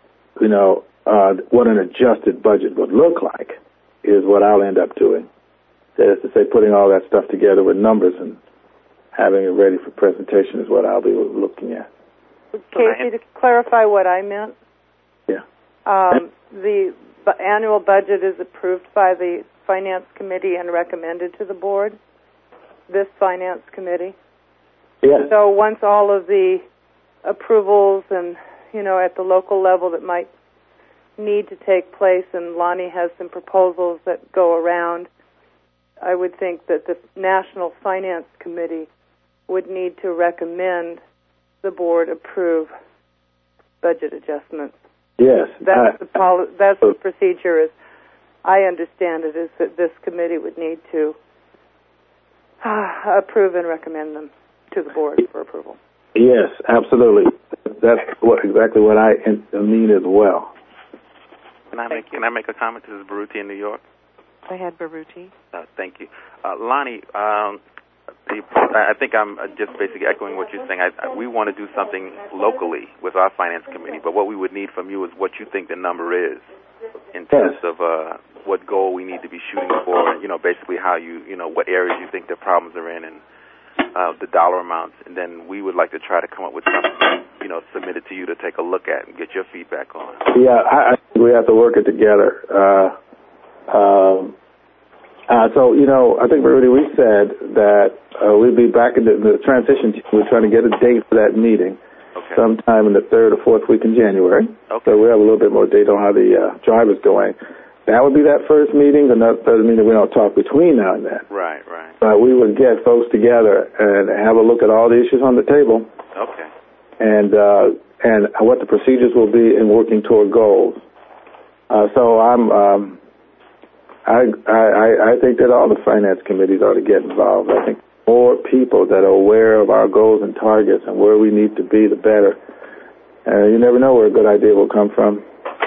what an adjusted budget would look like is what I'll end up doing. That is to say, putting all that stuff together with numbers and having it ready for presentation is what I'll be looking at. Casey, to clarify what I meant, yeah. The annual budget is approved by the Finance Committee and recommended to the board, this Finance Committee. Yes. So once all of the approvals and, at the local level that might need to take place, and Lonnie has some proposals that go around, I would think that the National Finance Committee would need to recommend the board approve budget adjustments. Yes. That's the procedure, as I understand it, is that this committee would need to approve and recommend them to the board for approval. Yes, absolutely. That's exactly what I mean as well. Can I make a comment? This is Baruti in New York. Go ahead, Baruti. Thank you. Lonnie, I think I'm just basically echoing what you're saying. We want to do something locally with our Finance Committee, but what we would need from you is what you think the number is in terms of what goal we need to be shooting for, and, basically how what areas you think the problems are in, and the dollar amounts. And then we would like to try to come up with something, submit it to you to take a look at and get your feedback on. Yeah, I think we have to work it together. So, I think, Rudy, we said that we'd be back in the transition team. We're trying to get a date for that meeting sometime in the 3rd or 4th week in January. So we have a little bit more data on how the drive is going. That would be that first meeting. That doesn't mean that we don't talk between now and then. Right. But we would get folks together and have a look at all the issues on the table. Okay. And what the procedures will be in working toward goals. So I think that all the finance committees ought to get involved. I think more people that are aware of our goals and targets and where we need to be, the better. You never know where a good idea will come from.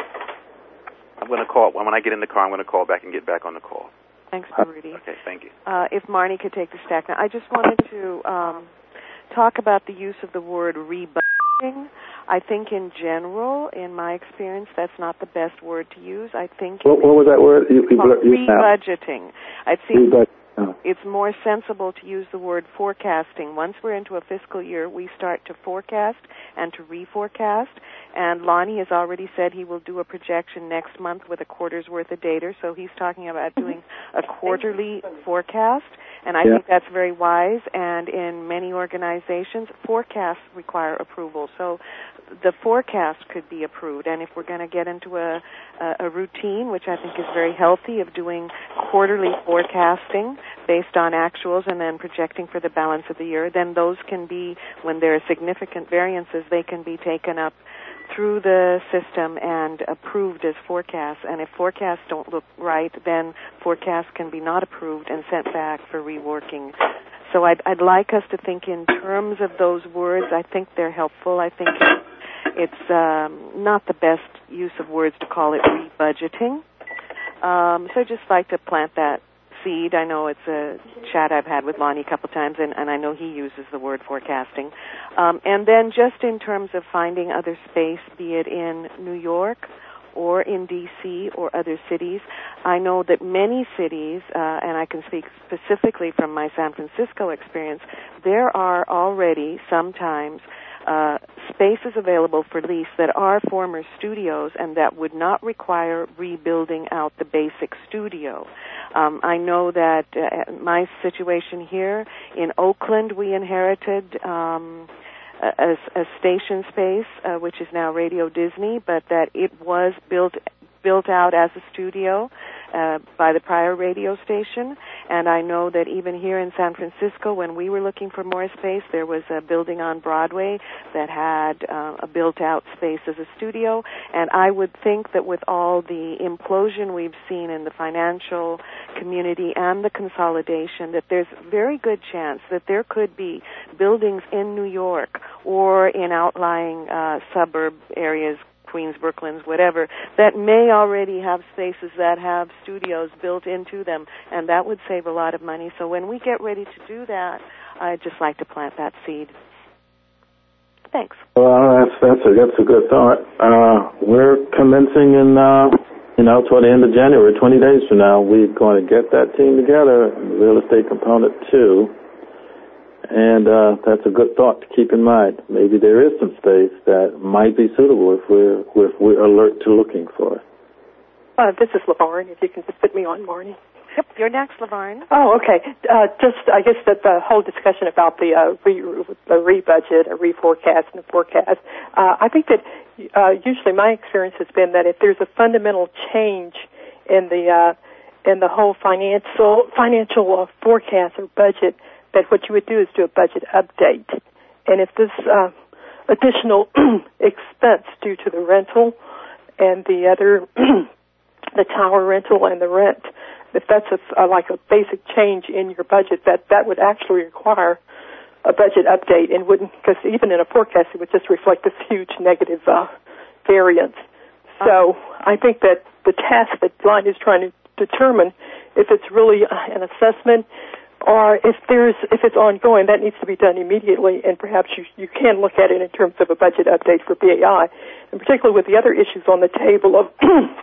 I'm going to call. When I get in the car, I'm going to call back and get back on the call. Thanks, Rudy. Okay, thank you. If Marnie could take the stack now. I just wanted to talk about the use of the word rebudgeting. I think in general, in my experience, that's not the best word to use. I think what was that word? Rebudgeting. I think it's more sensible to use the word forecasting. Once we're into a fiscal year, we start to forecast and to reforecast. And Lonnie has already said he will do a projection next month with a quarter's worth of data. So he's talking about doing a quarterly forecast. And I think that's very wise. And in many organizations, forecasts require approval. So the forecast could be approved. And if we're going to get into a routine, which I think is very healthy, of doing quarterly forecasting based on actuals and then projecting for the balance of the year, then those can be, when there are significant variances, they can be taken up through the system and approved as forecasts. And if forecasts don't look right, then forecasts can be not approved and sent back for reworking. So I'd like us to think in terms of those words. I think they're helpful. I think it's not the best use of words to call it rebudgeting. So I'd just like to plant that seed. I know it's a chat I've had with Lonnie a couple of times, and I know he uses the word forecasting. And then just in terms of finding other space, be it in New York or in D.C. or other cities, I know that many cities, and I can speak specifically from my San Francisco experience, there are already sometimes spaces available for lease that are former studios and that would not require rebuilding out the basic studio. I know that my situation here in Oakland, we inherited a station space, which is now Radio Disney, but that it was built out as a studio by the prior radio station. And I know that even here in San Francisco, when we were looking for more space, there was a building on Broadway that had a built-out space as a studio. And I would think that with all the implosion we've seen in the financial community and the consolidation, that there's very good chance that there could be buildings in New York or in outlying suburb areas, Queens, Brooklyns, whatever, that may already have spaces that have studios built into them, and that would save a lot of money. So when we get ready to do that, I'd just like to plant that seed. Thanks. Well, that's a good thought. We're commencing in, toward the end of January, 20 days from now. We're going to get that team together, the real estate component too. And that's a good thought to keep in mind. Maybe there is some space that might be suitable if we're alert to looking for it. This is LaVarn, if you can just put me on, Marnie. Yep, you're next, LaVarn. Oh, okay. I guess that the whole discussion about the rebudget, a reforecast, and a forecast, I think that usually my experience has been that if there's a fundamental change in the whole financial forecast or budget, that what you would do is do a budget update. And if this additional expense due to the rental and the other, the tower rental and the rent, if that's like a basic change in your budget, that would actually require a budget update and wouldn't, because even in a forecast it would just reflect this huge negative variance. So I think that the task that Blind is trying to determine if it's really an assessment or if it's ongoing, that needs to be done immediately, and perhaps you can look at it in terms of a budget update for BAI, and particularly with the other issues on the table of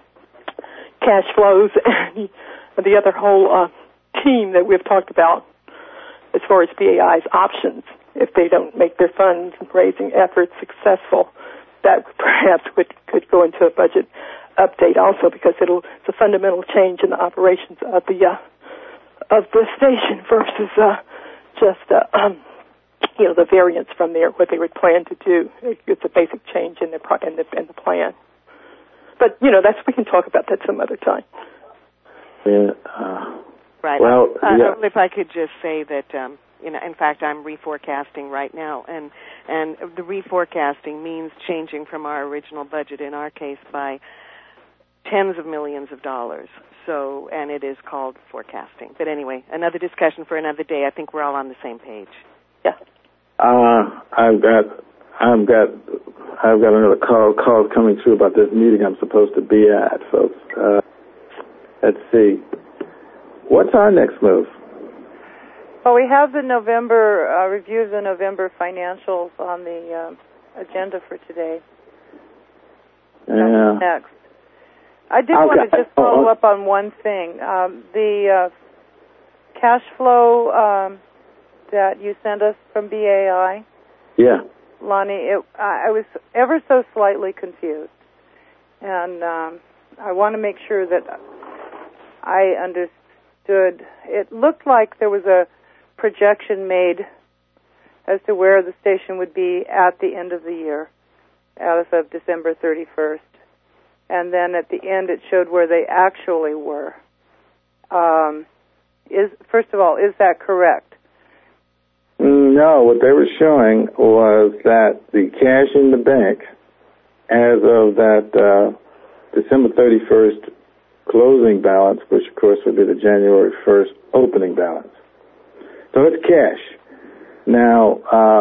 cash flows and the other whole team that we've talked about as far as BAI's options. If they don't make their funds raising efforts successful, that perhaps could go into a budget update also, because it's a fundamental change in the operations of the of the station versus just the variance from there, what they would plan to do. It's a basic change in the plan. But we can talk about that some other time. Yeah. Right. Well, if I could just say that, in fact, I'm reforecasting right now, and the reforecasting means changing from our original budget, in our case, by tens of millions of dollars. So, and it is called forecasting. But anyway, another discussion for another day. I think we're all on the same page. Yeah. I've got another call coming through about this meeting I'm supposed to be at, folks. Let's see. What's our next move? Well, we have the November review of the November financials on the agenda for today. Yeah. Next. I did want to just follow up on one thing. The cash flow that you sent us from BAI. Yeah. Lonnie, I was ever so slightly confused. And I want to make sure that I understood. It looked like there was a projection made as to where the station would be at the end of the year, as of December 31st. And then at the end it showed where they actually were. First of all, is that correct? No, what they were showing was that the cash in the bank as of that December 31st closing balance, which of course would be the January 1st opening balance. So it's cash. Now,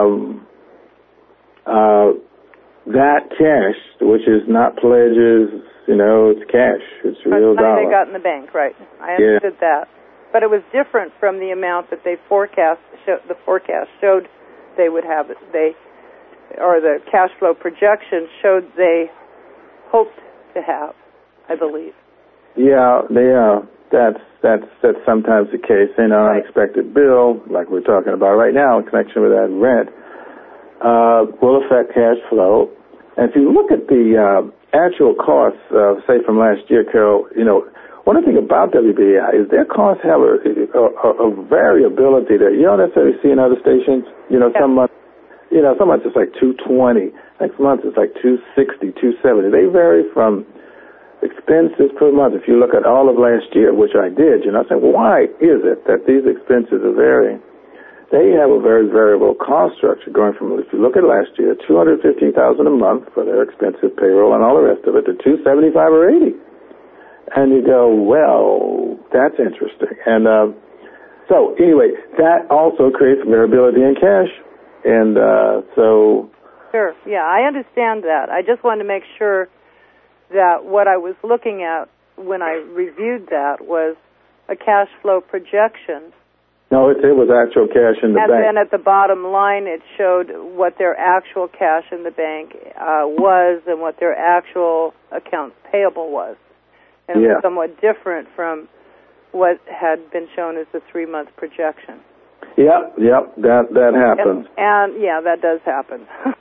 that cash, which is not pledges, it's cash. It's real dollar. Money they got in the bank, right. I understood that. But it was different from the amount that they forecast. The forecast showed they would have it. Or the cash flow projection showed they hoped to have, I believe. Yeah, that's sometimes the case. An unexpected bill, like we're talking about right now in connection with that rent, will affect cash flow. And if you look at the actual costs, say from last year, Carol, one thing about WBAI is their costs have a variability that you don't necessarily see in other stations. Some months, some months it's like $220. Next month it's like $260, $270. They vary from expenses per month. If you look at all of last year, which I did, I said, well, why is it that these expenses are varying? They have a very variable cost structure going from, if you look at last year, $215,000 a month for their expensive payroll and all the rest of it to $275 or $80. And you go, well, that's interesting. And so anyway, that also creates variability in cash. And so... Sure, yeah, I understand that. I just wanted to make sure that what I was looking at when I reviewed that was a cash flow projection. No, it was actual cash in the bank. And then at the bottom line, it showed what their actual cash in the bank was and what their actual accounts payable was. And it was somewhat different from what had been shown as the 3-month projection. Yep, that happens. And that does happen.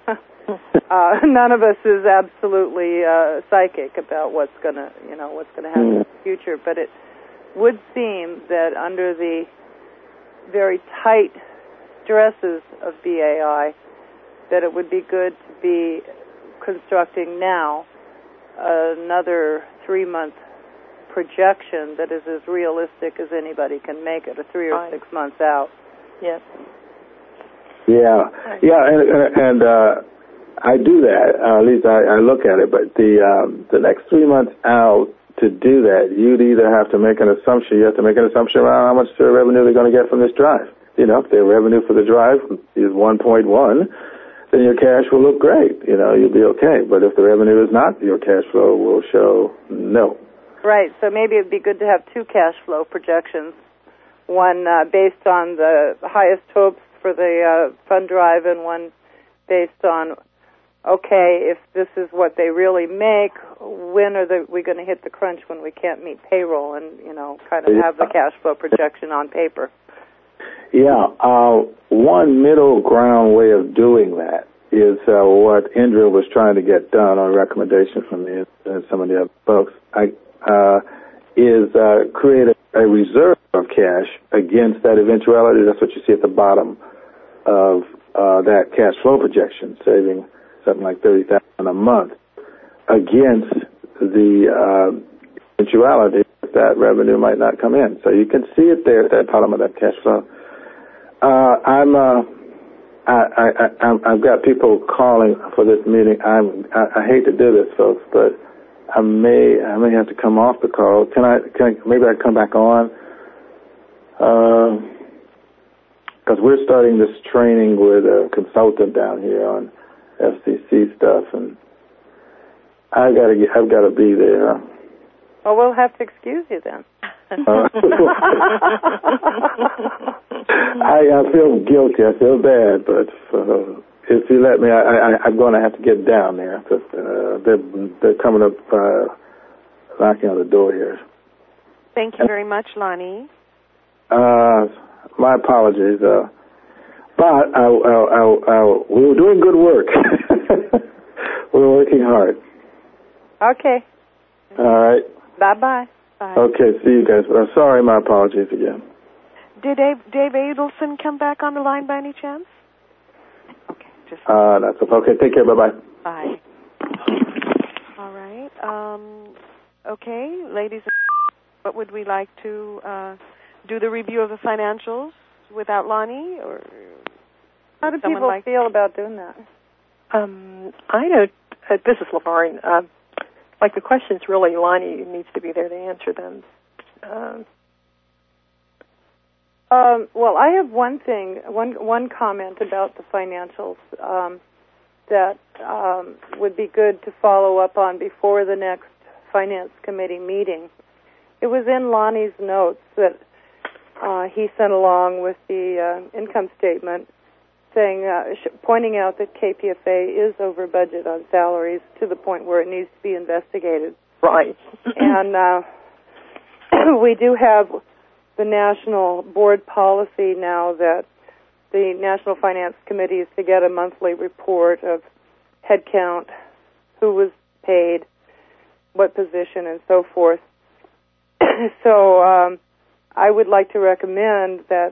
None of us is absolutely psychic about what's going to happen in the future, but it would seem that under the very tight stresses of BAI, that it would be good to be constructing now another 3-month projection that is as realistic as anybody can make it, 3 or 6 months out. Yes. Yeah, and I do that. At least I look at it. But the next 3 months out, to do that, you'd either have to make an assumption. You have to make an assumption around how much revenue they're going to get from this drive. If their revenue for the drive is 1.1, then your cash will look great. You'll be okay. But if the revenue is not, your cash flow will show no. Right. So maybe it'd be good to have 2 cash flow projections. One based on the highest hopes for the fund drive, and one based on, okay, if this is what they really make, when are we going to hit the crunch when we can't meet payroll, and kind of have the cash flow projection on paper. Yeah, one middle ground way of doing that is what Indra was trying to get done on recommendation from some of the other folks. Is create a reserve of cash against that eventuality. That's what you see at the bottom of that cash flow projection, saving something like $30,000 a month against the eventuality that revenue might not come in. So you can see it there at that bottom of that cash flow. I've got people calling for this meeting. I hate to do this, folks, but I may have to come off the call. Maybe I come back on? Because we're starting this training with a consultant down here on FCC stuff, and I've got to be there. Well, we'll have to excuse you then. I feel guilty. I feel bad, but if you let me, I'm going to have to get down there because they're coming up, knocking on the door here. Thank you very much, Lonnie. My apologies, but we were doing good work. We were working hard. Okay. All right. Bye-bye. Bye. Okay, see you guys. But I'm sorry, my apologies again. Did Dave Adelson come back on the line by any chance? Okay, just... That's okay. Take care. Bye-bye. Bye. All right. Okay, ladies, what would we like to do the review of the financials without Lonnie? Or how do people feel about doing that? I know, this is LaVarn. Like the questions, really, Lonnie needs to be there to answer them. Well, I have one comment about the financials that would be good to follow up on before the next Finance Committee meeting. It was in Lonnie's notes that he sent along with the income statement, saying, pointing out that KPFA is over budget on salaries to the point where it needs to be investigated. Right. And we do have the national board policy now that the National Finance Committee is to get a monthly report of headcount, who was paid, what position, and so forth. So I would like to recommend that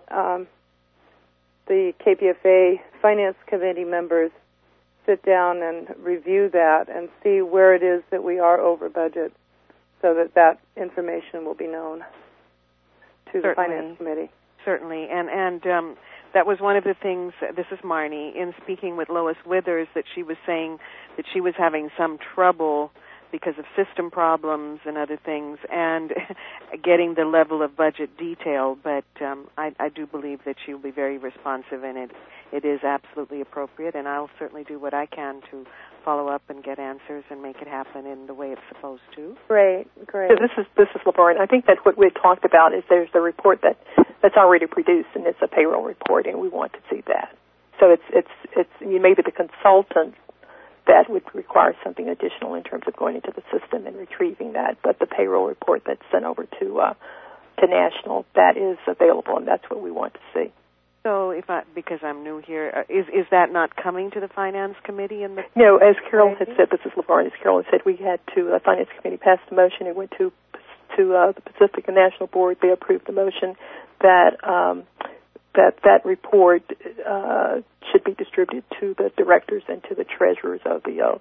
the KPFA Finance Committee members sit down and review that and see where it is that we are over budget so that information will be known to the Finance Committee. Certainly. And that was one of the things, this is Marnie, in speaking with Lois Withers, that she was saying that she was having some trouble because of system problems and other things, and getting the level of budget detail. But I do believe that she'll be very responsive, and it is absolutely appropriate, and I'll certainly do what I can to follow up and get answers and make it happen in the way it's supposed to. Great. So this is LaVarn. I think that what we had talked about is there's a report that's already produced, and it's a payroll report, and we want to see that. So it's maybe the consultant that would require something additional in terms of going into the system and retrieving that. But the payroll report that's sent over to National, that is available, and that's what we want to see. So because I'm new here, is that not coming to the Finance Committee? No, as Carol had said, this is LaVarn, as Carol had said, we had the Finance Committee passed a motion. It went to the Pacific and National Board. They approved the motion that that report should be distributed to the directors and to the treasurers of the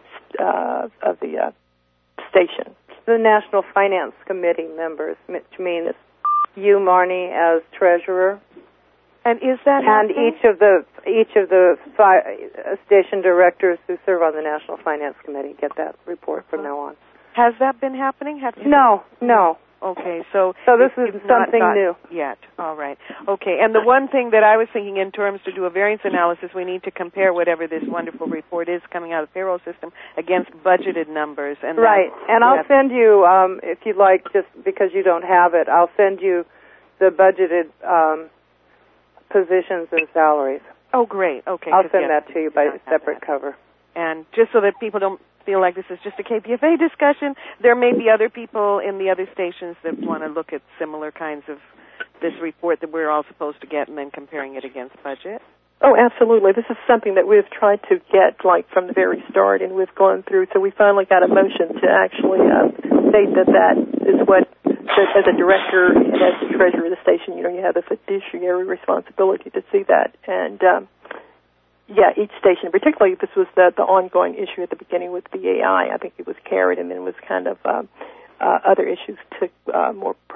station. The National Finance Committee members, which means you, Marnie, as treasurer, and is that happening? Each of the station directors who serve on the National Finance Committee get that report from now on. Has that been happening? No. Okay, so this is something new yet. All right. Okay, and the one thing that I was thinking in terms to do a variance analysis, we need to compare whatever this wonderful report is coming out of the payroll system against budgeted numbers. And right, and I'll send you, if you'd like, just because you don't have it, I'll send you the budgeted positions and salaries. Oh, great. Okay. I'll send that to you by separate cover. And just so that people don't feel like this is just a KPFA discussion, there may be other people in the other stations that want to look at similar kinds of this report that we're all supposed to get and then comparing it against budget. Oh, absolutely. This is something that we've tried to get from the very start, and we've gone through. So we finally got a motion to actually state that is what as a director and as the treasurer of the station, you have the fiduciary responsibility to see that. And each station, particularly this was the ongoing issue at the beginning with BAI. I think it was carried, and then it was kind of other issues took more